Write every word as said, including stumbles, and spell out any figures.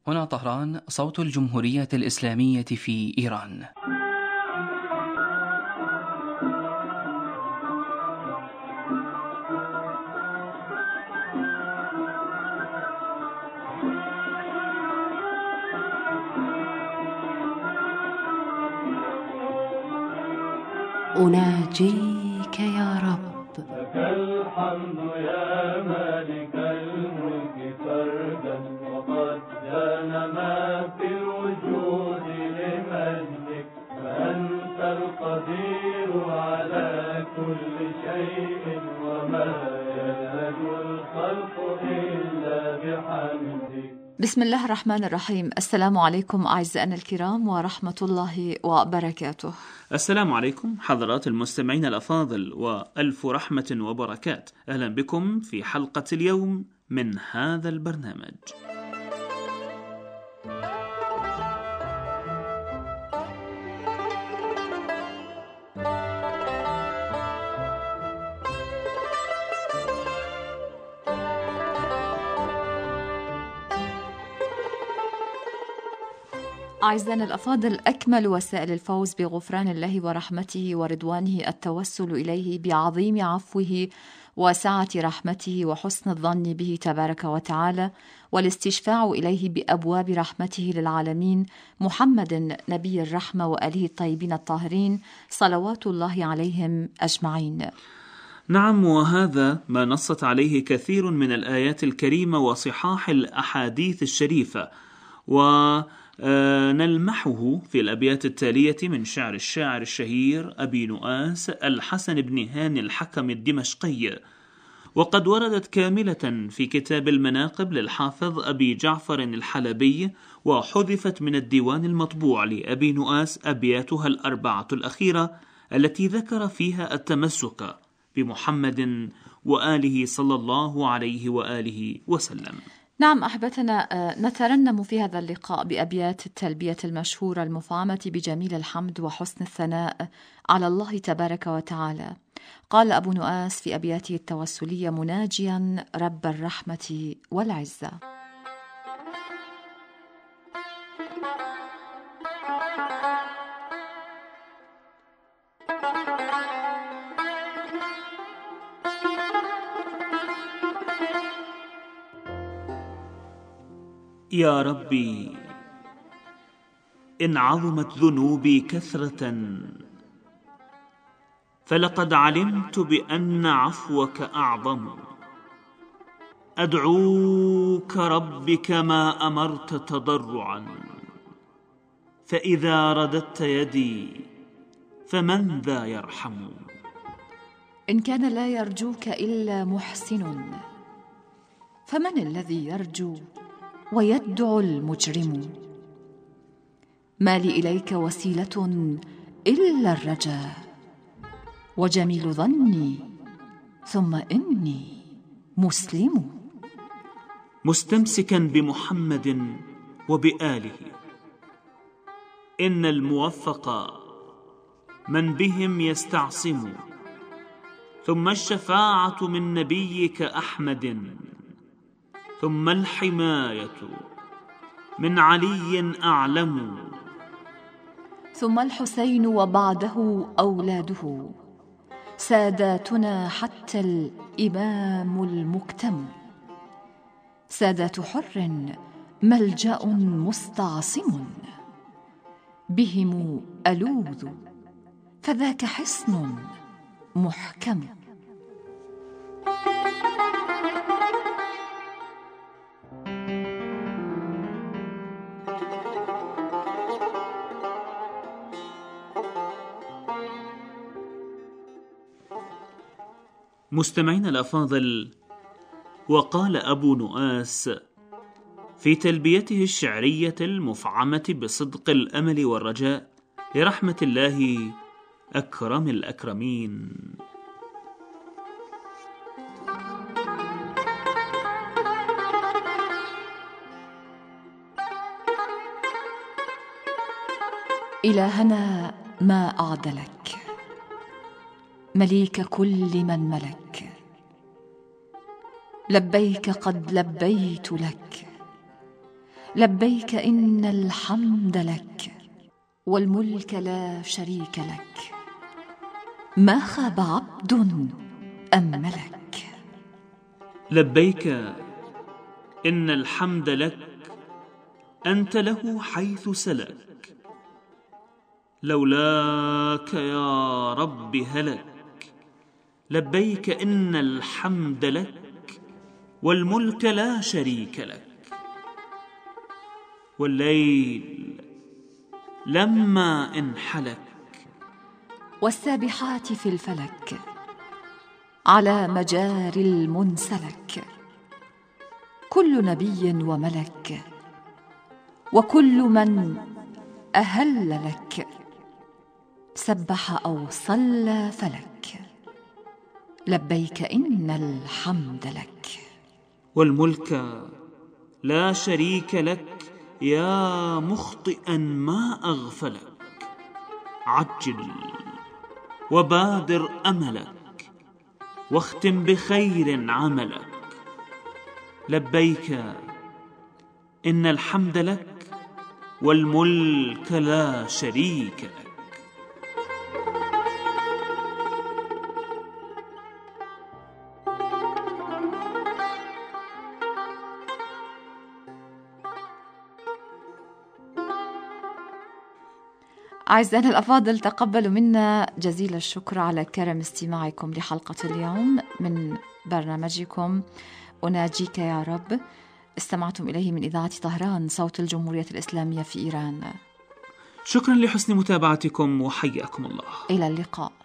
هنا طهران، صوت الجمهورية الإسلامية في إيران. أناجيك يا رب، لك الحمد يا مالك الملك فردا، وقد كان ما في الوجود لمجدك، فأنت القدير على كل شيء، وما يلهج الخلق إلا بحمدك. بسم الله الرحمن الرحيم. السلام عليكم أعزائنا الكرام ورحمة الله وبركاته. السلام عليكم حضرات المستمعين الأفاضل، وألف رحمة وبركات. أهلا بكم في حلقة اليوم من هذا البرنامج. أعزائنا الأفاضل، أكمل وسائل الفوز بغفران الله ورحمته ورضوانه التوسل إليه بعظيم عفوه وسعة رحمته وحسن الظن به تبارك وتعالى، والاستشفاع إليه بأبواب رحمته للعالمين، محمد نبي الرحمة وآله الطيبين الطاهرين صلوات الله عليهم أجمعين. نعم، وهذا ما نصت عليه كثير من الآيات الكريمة وصحاح الأحاديث الشريفة، ونلمحه في الأبيات التالية من شعر الشاعر الشهير أبي نؤاس الحسن بن هاني الحكم الدمشقي، وقد وردت كاملة في كتاب المناقب للحافظ أبي جعفر الحلبي، وحذفت من الديوان المطبوع لأبي نؤاس أبياتها الأربعة الأخيرة التي ذكر فيها التمسك بمحمد وآله صلى الله عليه وآله وسلم. نعم أحبتنا، نترنم في هذا اللقاء بأبيات التلبية المشهورة المفعمة بجميل الحمد وحسن الثناء على الله تبارك وتعالى. قال أبو نؤاس في أبياته التوسلية مناجيا رب الرحمة والعزة: يا ربي، إن عظمت ذنوبي كثرة فلقد علمت بأن عفوك أعظم. أدعوك ربي كما أمرت تضرعا، فإذا رددت يدي فمن ذا يرحم. إن كان لا يرجوك إلا محسن، فمن الذي يرجو ويدعو المجرم؟ ما لي إليك وسيلة إلا الرجاء، وجميل ظني ثم إني مسلم. مستمسكا بمحمد وبآله، إن الموفق من بهم يستعصم. ثم الشفاعة من نبيك أحمد، ثم الحماية من علي أعلم. ثم الحسين وبعده أولاده، ساداتنا حتى الإمام المكتم. سادات حر ملجأ مستعصم، بهم ألوذ فذاك حصن محكم. مستمعين الأفاضل، وقال أبو نؤاس في تلبيته الشعرية المفعمة بصدق الأمل والرجاء لرحمة الله أكرم الأكرمين: إلهنا ما أعدلك، مليك كل من ملك. لبيك قد لبيت لك، لبيك إن الحمد لك والملك لا شريك لك، ما خاب عبد أم ملك. لبيك إن الحمد لك، أنت له حيث سلك، لولاك يا رب هلك. لبيك إن الحمد لك والملك لا شريك لك. والليل لما انحلك، والسابحات في الفلك، على مجاري المنسلك، كل نبي وملك، وكل من أهل لك، سبح أو صلى فلك. لبيك إن الحمد لك. والملك لا شريك لك، يا مخطئا ما أغفلك. عجل وبادر أملك، واختم بخير عملك. لبيك إن الحمد لك والملك لا شريك لك. أعزائنا الأفاضل، تقبلوا منا جزيل الشكر على كرم استماعكم لحلقة اليوم من برنامجكم أناجيك يا رب. استمعتم إليه من إذاعة طهران، صوت الجمهورية الإسلامية في إيران. شكرا لحسن متابعتكم وحياكم الله. إلى اللقاء.